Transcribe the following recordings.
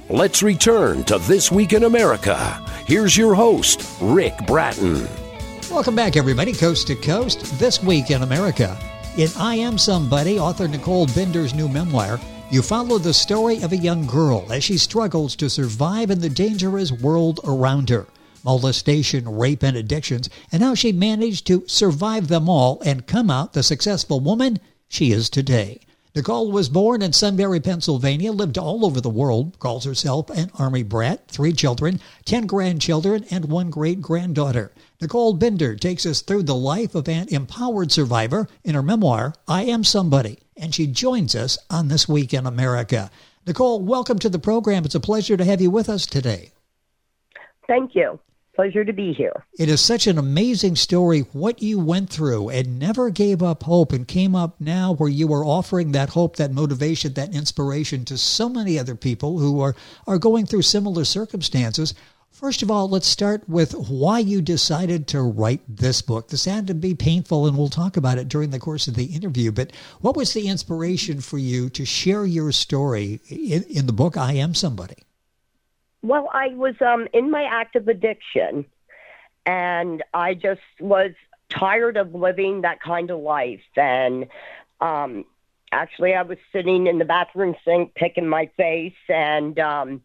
Let's return to This Week in America. Here's your host, Rick Bratton. Welcome back, everybody, coast to coast. This Week in America. In I Am Somebody, author Nicole Binder's new memoir, you follow the story of a young girl as she struggles to survive in the dangerous world around her. Molestation, rape, and addictions, and how she managed to survive them all and come out the successful woman she is today. Nicole was born in Sunbury, Pennsylvania, lived all over the world, calls herself an Army brat, 3 children, 10 grandchildren, and 1 great-granddaughter. Nicole Binder takes us through the life of an empowered survivor in her memoir, I Am Somebody, and she joins us on This Week in America. Nicole, welcome to the program. It's a pleasure to have you with us today. Thank you. Pleasure to be here. It is such an amazing story, what you went through and never gave up hope and came up now where you are offering that hope, that motivation, that inspiration to so many other people who are going through similar circumstances. First of all, let's start with why you decided to write this book. This had to be painful, and we'll talk about it during the course of the interview, but what was the inspiration for you to share your story in the book, I Am Somebody? Well, I was in my active addiction, and I just was tired of living that kind of life. And actually, I was sitting in the bathroom sink picking my face, and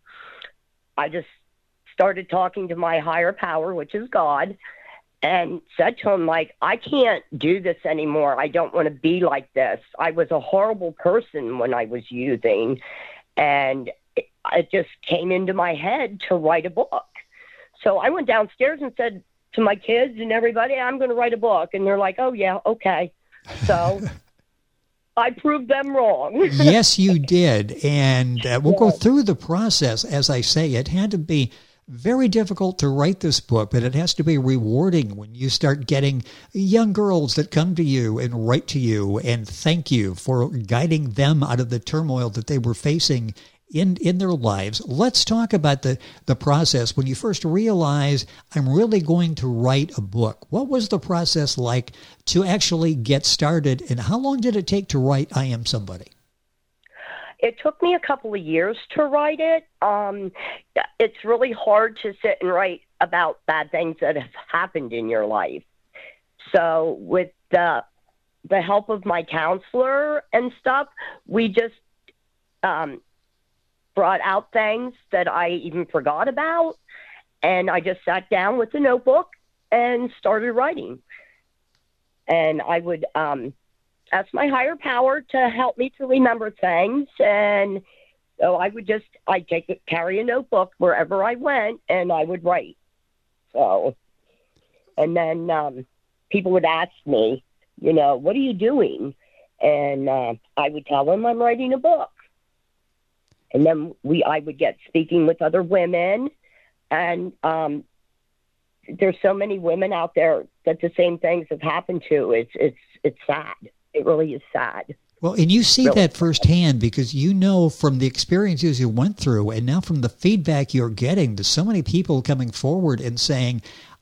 I just started talking to my higher power, which is God, and said to him, like, I can't do this anymore. I don't want to be like this. I was a horrible person when I was using, and it just came into my head to write a book. So I went downstairs and said to my kids and everybody, I'm going to write a book. And they're like, oh, yeah, okay. So I proved them wrong. Yes, you did. And we'll go through the process. As I say, it had to be very difficult to write this book, but it has to be rewarding when you start getting young girls that come to you and write to you and thank you for guiding them out of the turmoil that they were facing in their lives. Let's talk about the process. When you first realize I'm really going to write a book, what was the process like to actually get started, and how long did it take to write I Am Somebody? It took me a couple of years to write it. It's really hard to sit and write about bad things that have happened in your life. So with the help of my counselor and stuff, we just brought out things that I even forgot about, and I just sat down with a notebook and started writing. And I would ask my higher power to help me to remember things, and so I'd carry a notebook wherever I went, and I would write. So, and then people would ask me, what are you doing? And I would tell them I'm writing a book. And then I would get speaking with other women, and there's so many women out there that the same things have happened to. It's sad. It really is sad. Well, and you see that firsthand because you know from the experiences you went through, and now from the feedback you're getting, there's so many people coming forward and saying,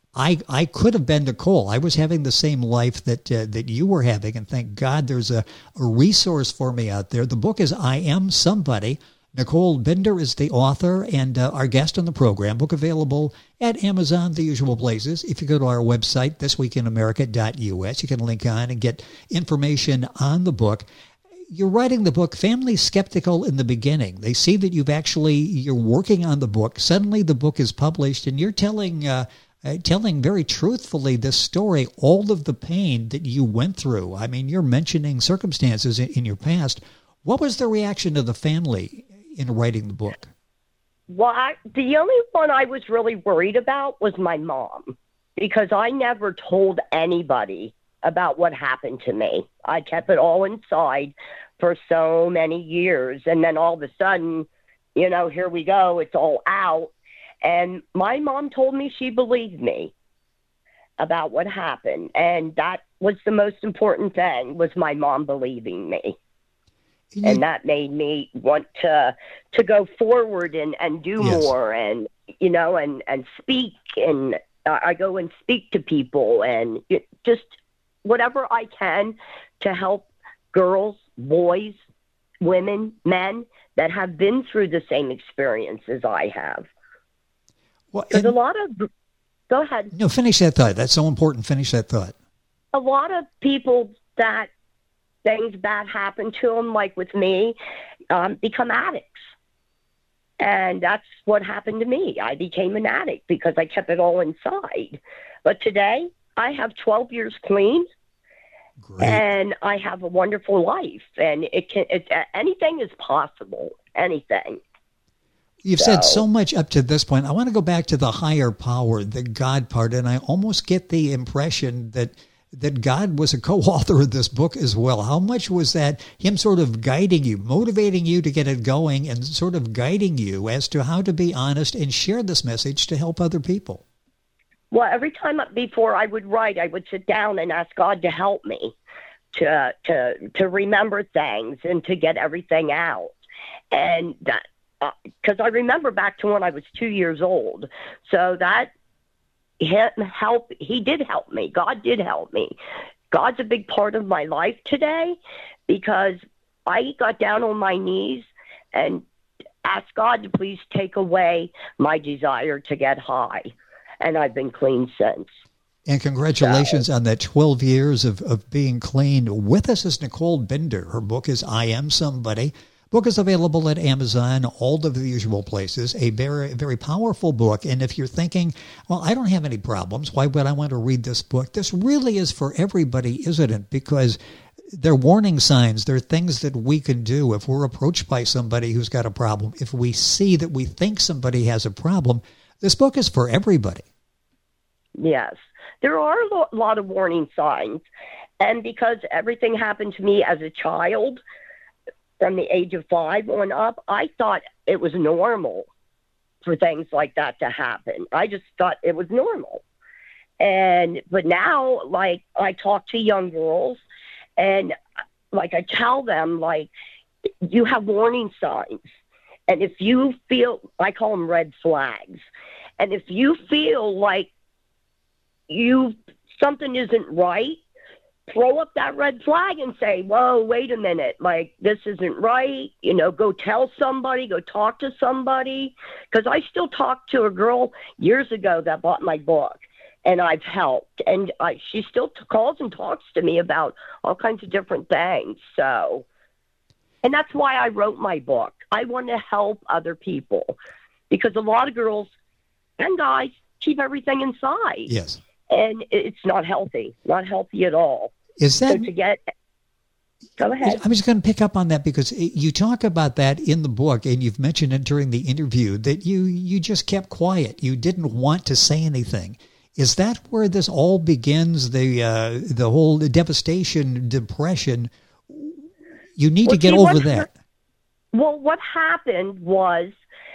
I could have been Nicole. I was having the same life that you were having, and thank God there's a resource for me out there. The book is I Am Somebody. Nicole Binder is the author and our guest on the program. Book available at Amazon, the usual places. If you go to our website, thisweekinamerica.us, you can link on and get information on the book. You're writing the book, families skeptical in the beginning. They see that you're working on the book. Suddenly the book is published, and you're telling very truthfully this story, all of the pain that you went through. I mean, you're mentioning circumstances in your past. What was the reaction of the family in writing the book? Well, the only one I was really worried about was my mom, because I never told anybody about what happened to me. I kept it all inside for so many years. And then all of a sudden, here we go, it's all out. And my mom told me she believed me about what happened. And that was the most important thing, was my mom believing me. And that made me want to go forward and do more and speak. And I go and speak to people and just whatever I can to help girls, boys, women, men that have been through the same experience as I have. Well, There's a lot of, go ahead. No, finish that thought. That's so important. Finish that thought. A lot of people that things bad happen to them, like with me, become addicts. And that's what happened to me. I became an addict because I kept it all inside. But today, I have 12 years clean. Great. And I have a wonderful life. And anything is possible. Anything. You've said so much up to this point. I want to go back to the higher power, the God part, and I almost get the impression that God was a co-author of this book as well. How much was that him sort of guiding you, motivating you to get it going, and sort of guiding you as to how to be honest and share this message to help other people? Well, every time before I would write, I would sit down and ask God to help me to remember things and to get everything out. And that, because I remember back to when I was 2 years old. So that he did help me. God did help me. God's a big part of my life today because I got down on my knees and asked God to please take away my desire to get high. And I've been clean since. And congratulations on that 12 years of being clean. With us is Nicole Binder. Her book is I Am Somebody. Book is available at Amazon, all of the usual places. A very, very powerful book. And if you're thinking, well, I don't have any problems, why would I want to read this book? This really is for everybody, isn't it? Because they're warning signs. They're things that we can do if we're approached by somebody who's got a problem. If we see that we think somebody has a problem, this book is for everybody. Yes. There are a lot of warning signs. And because everything happened to me as a child, from the age of 5 on up, I thought it was normal for things like that to happen. I just thought it was normal. But now, like, I talk to young girls and, like, I tell them, like, you have warning signs. And if you feel, I call them red flags. And if you feel like something isn't right, throw up that red flag and say, whoa, wait a minute, like, this isn't right. Go tell somebody, go talk to somebody. Because I still talked to a girl years ago that bought my book, and I've helped. And she still calls and talks to me about all kinds of different things. So, and that's why I wrote my book. I want to help other people because a lot of girls and guys keep everything inside. Yes. And it's not healthy at all. Is that... Go ahead. I was going to pick up on that because you talk about that in the book, and you've mentioned it during the interview, that you just kept quiet. You didn't want to say anything. Is that where this all begins, the whole devastation, depression? You need to get over that. Well, what happened was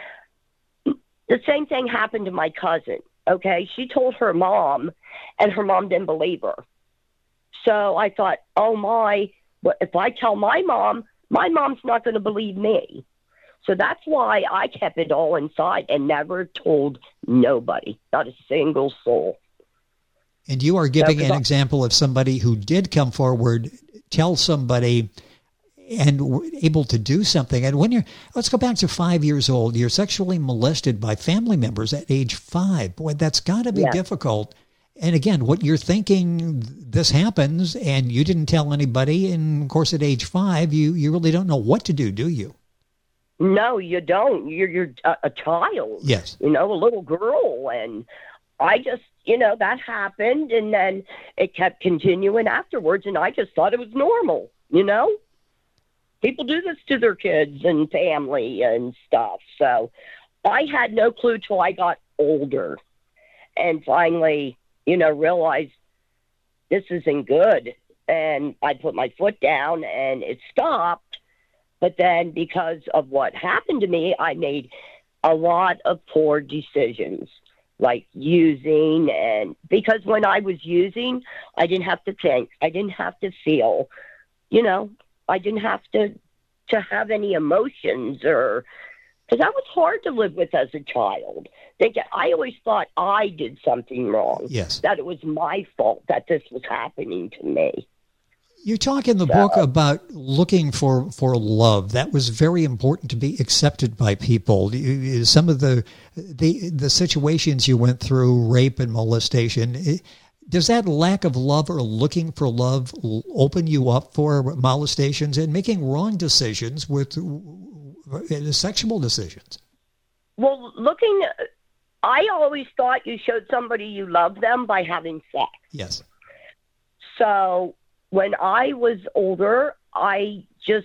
the same thing happened to my cousin. Okay, she told her mom, and her mom didn't believe her. So I thought, oh my, if I tell my mom's not going to believe me. So that's why I kept it all inside and never told nobody, not a single soul. And you are giving an example of somebody who did come forward, tell somebody, and were able to do something. And when let's go back to 5 years old, you're sexually molested by family members at age 5. Boy, that's got to be difficult. And again, what you're thinking, this happens, and you didn't tell anybody. And of course, at age 5, you really don't know what to do you? No, you don't. You're a child. Yes. A little girl. And I just, that happened. And then it kept continuing afterwards. And I just thought it was normal, People do this to their kids and family and stuff. So I had no clue till I got older and finally, realized this isn't good. And I put my foot down and it stopped. But then because of what happened to me, I made a lot of poor decisions, like using. And because when I was using, I didn't have to think. I didn't have to feel, I didn't have to have any emotions because that was hard to live with as a child. I always thought I did something wrong. Yes. That it was my fault that this was happening to me. You talk in the book about looking for love. That was very important to be accepted by people. Some of the situations you went through, rape and molestation, does that lack of love or looking for love open you up for molestations and making wrong decisions with sexual decisions? Well, I always thought you showed somebody you love them by having sex. Yes. So when I was older, I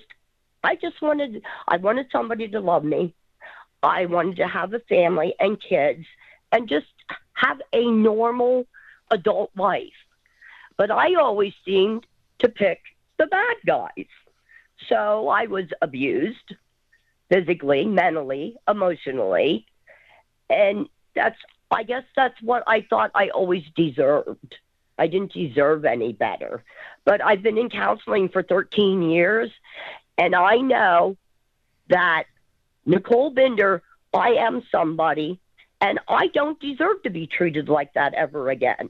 wanted somebody to love me. I wanted to have a family and kids and just have a normal adult life. But I always seemed to pick the bad guys. So I was abused physically, mentally, emotionally. And I guess that's what I thought I always deserved. I didn't deserve any better. But I've been in counseling for 13 years, and I know that Nicole Binder, I am somebody, and I don't deserve to be treated like that ever again.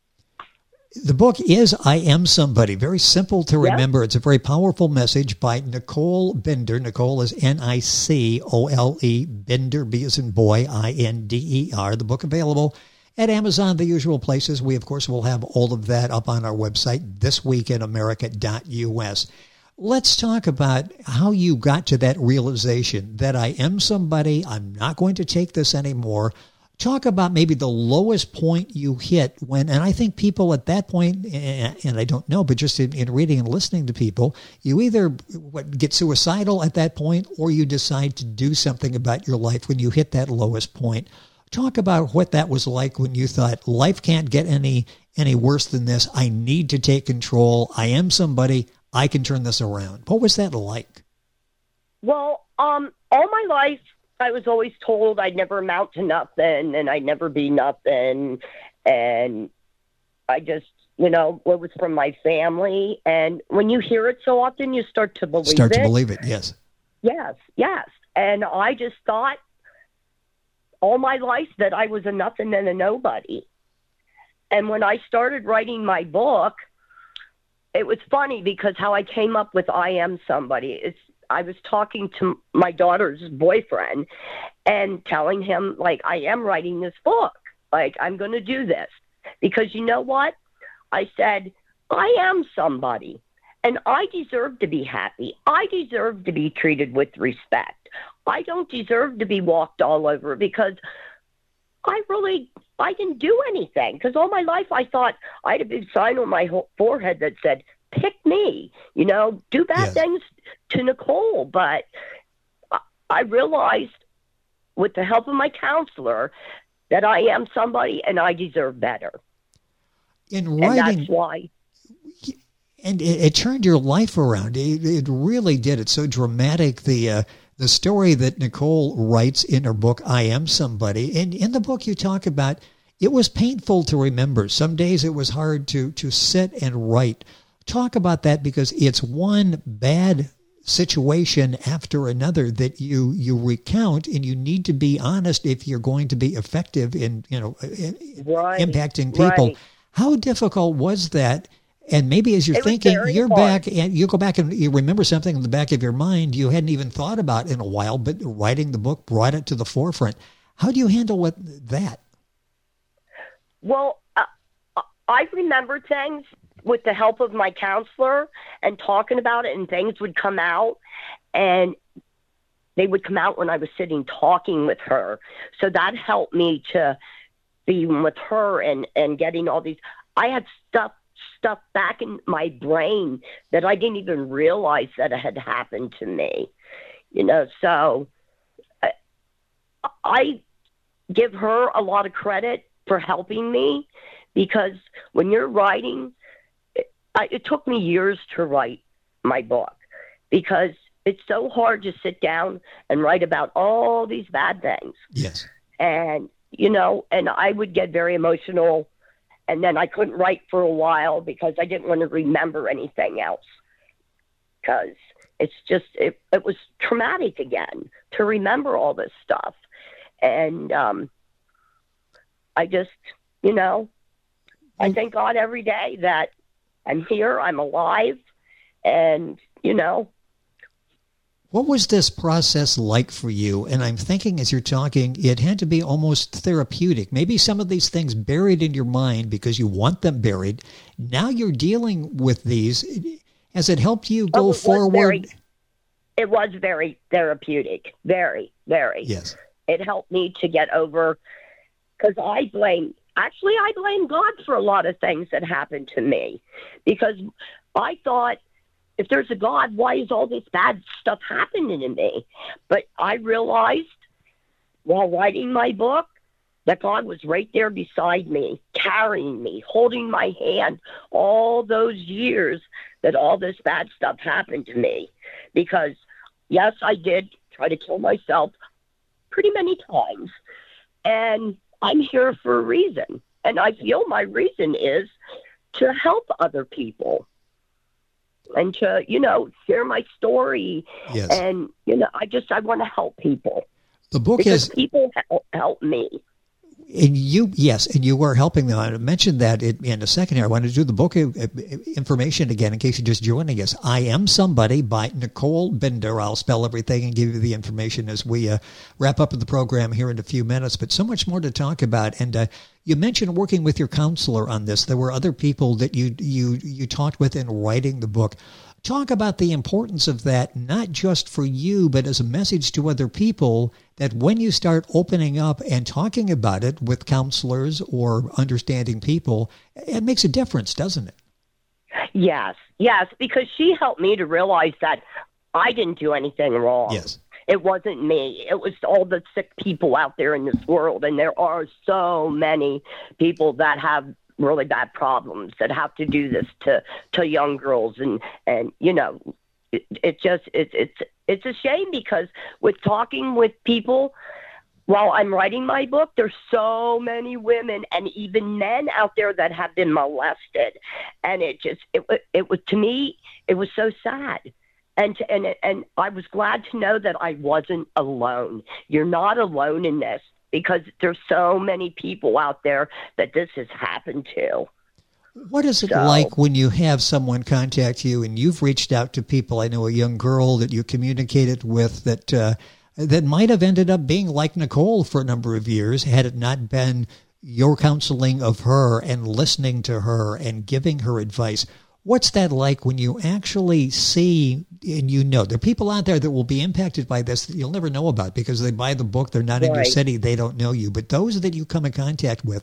The book is I Am Somebody. Very simple to remember. Yep. It's a very powerful message by Nicole Binder. Nicole is Nicole, Binder, B as in boy, I-N-D-E-R. The book available at Amazon, the usual places. We, of course, will have all of that up on our website, thisweekinamerica.us. Let's talk about how you got to that realization that I am somebody, I'm not going to take this anymore. Talk about maybe the lowest point you hit when, and I think people at that point, and I don't know, but just in reading and listening to people, you either get suicidal at that point or you decide to do something about your life when you hit that lowest point. Talk about what that was like when you thought life can't get any worse than this. I need to take control. I am somebody. I can turn this around. What was that like? Well, all my life, I was always told I'd never amount to nothing and I'd never be nothing. And I just, it was from my family. And when you hear it so often, you start to believe it. Yes. Yes, yes. And I just thought all my life that I was a nothing and a nobody. And when I started writing my book, it was funny because how I came up with I Am Somebody. I was talking to my daughter's boyfriend and telling him, I am writing this book. I'm going to do this. Because you know what? I said, I am somebody. And I deserve to be happy. I deserve to be treated with respect. I don't deserve to be walked all over because I didn't do anything. Because all my life I thought I had a big sign on my forehead that said, pick me, do bad things to Nicole. But I realized with the help of my counselor that I am somebody and I deserve better. In writing, and that's why. And it turned your life around. It really did. It's so dramatic. The story that Nicole writes in her book, I Am Somebody. And in the book you talk about, it was painful to remember. Some days it was hard to sit and write. Talk about that because it's one bad situation after another that you recount, and you need to be honest if you're going to be effective in impacting people. Right. How difficult was that? And maybe as you're thinking, you're back and you go back and you remember something in the back of your mind you hadn't even thought about in a while, but writing the book brought it to the forefront. How do you handle that? Well, I remember things with the help of my counselor and talking about it, and things would come out, and they would come out when I was sitting talking with her. So that helped me to be with her and getting all these. I had stuff back in my brain that I didn't even realize that it had happened to me. So I give her a lot of credit for helping me, because when you're writing, it took me years to write my book because it's so hard to sit down and write about all these bad things. Yes. And, and I would get very emotional, and then I couldn't write for a while because I didn't want to remember anything else, because it's just, it was traumatic again to remember all this stuff. And I just, I thank God every day that I'm here, I'm alive, And, you know, what was this process like for you? And I'm thinking as you're talking, it had to be almost therapeutic. Maybe some of these things buried in your mind because you want them buried. Now you're dealing with these. Has it helped you go forward? It was very therapeutic. Very, very. Yes. It helped me to get over, because I blame God for a lot of things that happened to me, because I thought, if there's a God, why is all this bad stuff happening to me? But I realized while writing my book that God was right there beside me, carrying me, holding my hand all those years that all this bad stuff happened to me. Because, yes, I did try to kill myself pretty many times. And I'm here for a reason. And I feel my reason is to help other people. And to, you know, share my story. Yes. And, you know, I want to help people. The book because people help me. And you were helping them. I mentioned that in a second here. I want to do the book information again in case you're just joining us. I Am Somebody by Nicole Binder. I'll spell everything and give you the information as we wrap up the program here in a few minutes. But so much more to talk about. And you mentioned working with your counselor on this. There were other people that you talked with in writing the book. Talk about the importance of that, not just for you, but as a message to other people, that when you start opening up and talking about it with counselors or understanding people, it makes a difference, doesn't it? Yes, because she helped me to realize that I didn't do anything wrong. Yes. It wasn't me. It was all the sick people out there in this world. And there are so many people that have really bad problems that have to do this to young girls. And you know, it's a shame, because with talking with people while I'm writing my book, there's so many women and even men out there that have been molested. And it was, to me, it was so sad. And I was glad to know that I wasn't alone. You're not alone in this, because there's so many people out there that this has happened to. What is it like when you have someone contact you and you've reached out to people? I know a young girl that you communicated with that might have ended up being like Nicole for a number of years had it not been your counseling of her and listening to her and giving her advice. What's that like when you actually see, and you know, there are people out there that will be impacted by this that you'll never know about because they buy the book, they're not in your city, they don't know you. But those that you come in contact with,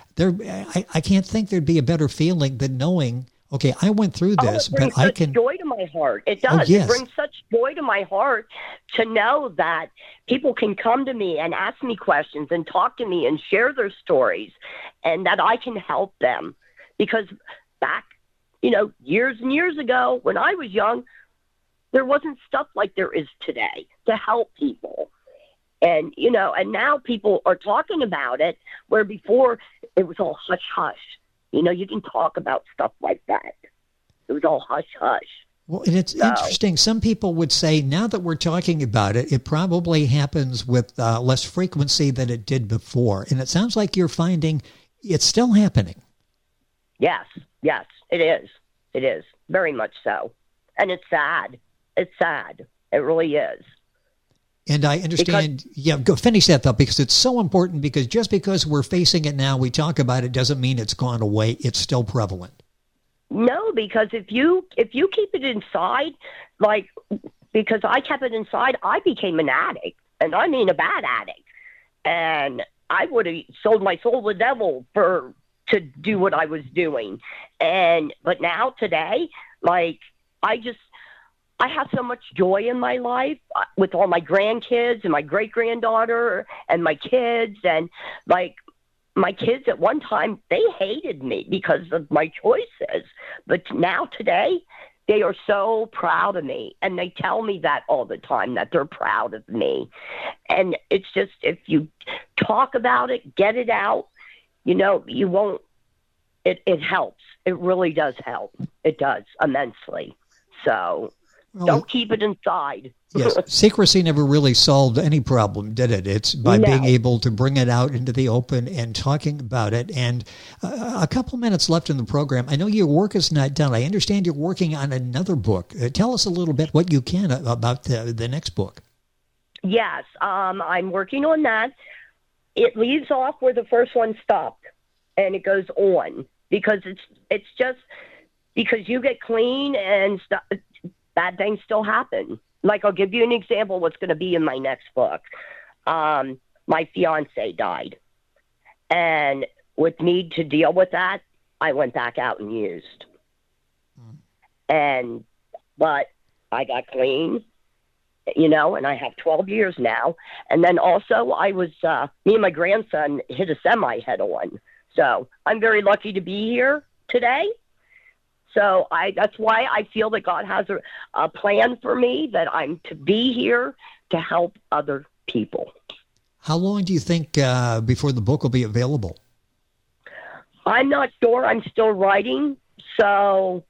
I can't think there'd be a better feeling than knowing, okay, I went through this, but I can. It brings such joy to my heart. It does. Oh, yes. It brings such joy to my heart to know that people can come to me and ask me questions and talk to me and share their stories, and that I can help them. Because back, you know, years and years ago, when I was young, there wasn't stuff like there is today to help people. And, you know, and now people are talking about it, where before it was all hush hush. You know, you can talk about stuff like that. It was all hush hush. Well, and it's interesting. Some people would say now that we're talking about it, it probably happens with less frequency than it did before. And it sounds like you're finding it's still happening. Yes, it is. It is, very much so. And it's sad. It's sad. It really is. And I understand, go finish that thought, because it's so important, because just because we're facing it now, we talk about it, doesn't mean it's gone away. It's still prevalent. No, because if you keep it inside, like, because I kept it inside, I became an addict, and I mean a bad addict. And I would have sold my soul to the devil to do what I was doing. But now today, like, I have so much joy in my life with all my grandkids and my great-granddaughter and my kids. And, like, my kids at one time, they hated me because of my choices. But now today, they are so proud of me. And they tell me that all the time, that they're proud of me. And it's just, if you talk about it, get it out, you know, you won't, it helps. It really does help. It does immensely. So Well, don't keep it inside. Yes, secrecy never really solved any problem, did it? It's by being able to bring it out into the open and talking about it. And a couple minutes left in the program. I know your work is not done. I understand you're working on another book. Tell us a little bit what you can about the next book. Yes, I'm working on that. It leaves off where the first one stopped, and it goes on because it's just because you get clean and bad things still happen. Like, I'll give you an example of what's going to be in my next book. My fiance died. And with me to deal with that, I went back out and used. But I got clean, and I have 12 years now. And then also I was, me and my grandson hit a semi head on. So I'm very lucky to be here today. So that's why I feel that God has a plan for me, that I'm to be here to help other people. How long do you think before the book will be available? I'm not sure. I'm still writing. So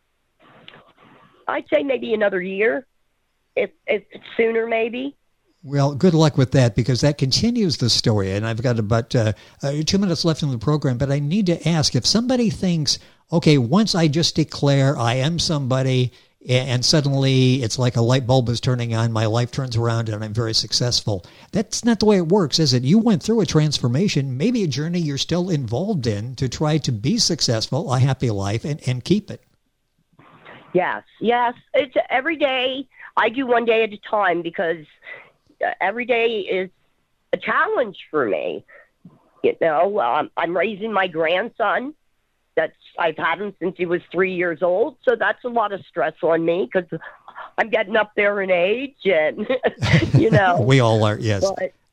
I'd say maybe another year, if sooner maybe. Well, good luck with that, because that continues the story. And I've got about 2 minutes left in the program, but I need to ask, if somebody thinks, okay, once I just declare I am somebody, and suddenly it's like a light bulb is turning on, my life turns around and I'm very successful. That's not the way it works, is it? You went through a transformation, maybe a journey you're still involved in to try to be successful, a happy life, and keep it. Yes. It's every day. I do one day at a time, because every day is a challenge for me. I'm raising my grandson. I've had him since he was 3 years old, so that's a lot of stress on me, because I'm getting up there in age, and we all are, yes.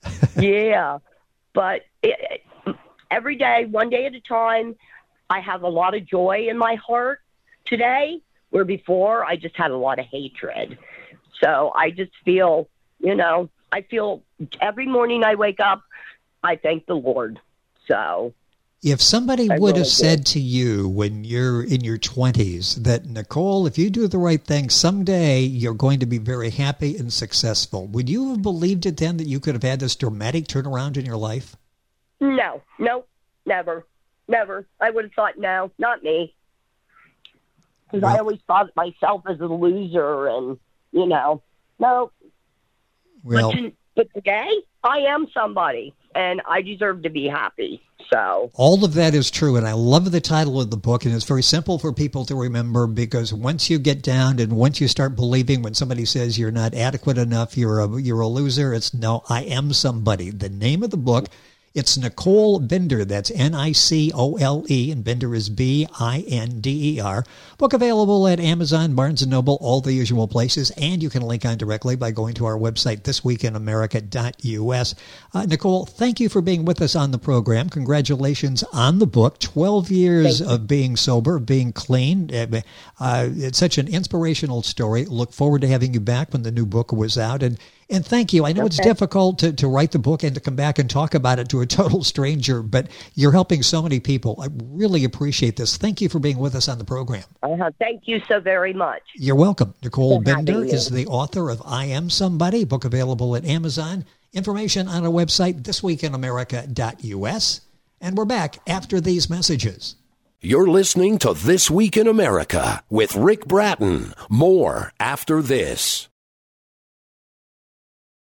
But every day, one day at a time. I have a lot of joy in my heart today, where before I just had a lot of hatred. So I just feel, I feel every morning I wake up, I thank the Lord. So if somebody would have said to you when you're in your 20s that, Nicole, if you do the right thing, someday you're going to be very happy and successful, would you have believed it then that you could have had this dramatic turnaround in your life? No, never. I would have thought, no, not me. Because I always thought myself as a loser, and, no. Well, but today, I am somebody, and I deserve to be happy. So all of that is true, and I love the title of the book, and it's very simple for people to remember, because once you get down and once you start believing when somebody says you're not adequate enough, you're a loser, it's no, I am somebody. The name of the book, it's Nicole Binder. That's Nicole, and Binder is Binder. Book available at Amazon, Barnes & Noble, all the usual places, and you can link on directly by going to our website, thisweekinamerica.us. Nicole, thank you for being with us on the program. Congratulations on the book, 12 years of being sober, being clean. It's such an inspirational story. Look forward to having you back when the new book was out. And thank you. I know it's difficult to write the book and to come back and talk about it to a total stranger, but you're helping so many people. I really appreciate this. Thank you for being with us on the program. Thank you so very much. You're welcome. Nicole Binder is the author of I Am Somebody, book available at Amazon. Information on our website, thisweekinamerica.us. And we're back after these messages. You're listening to This Week in America with Rick Bratton. More after this.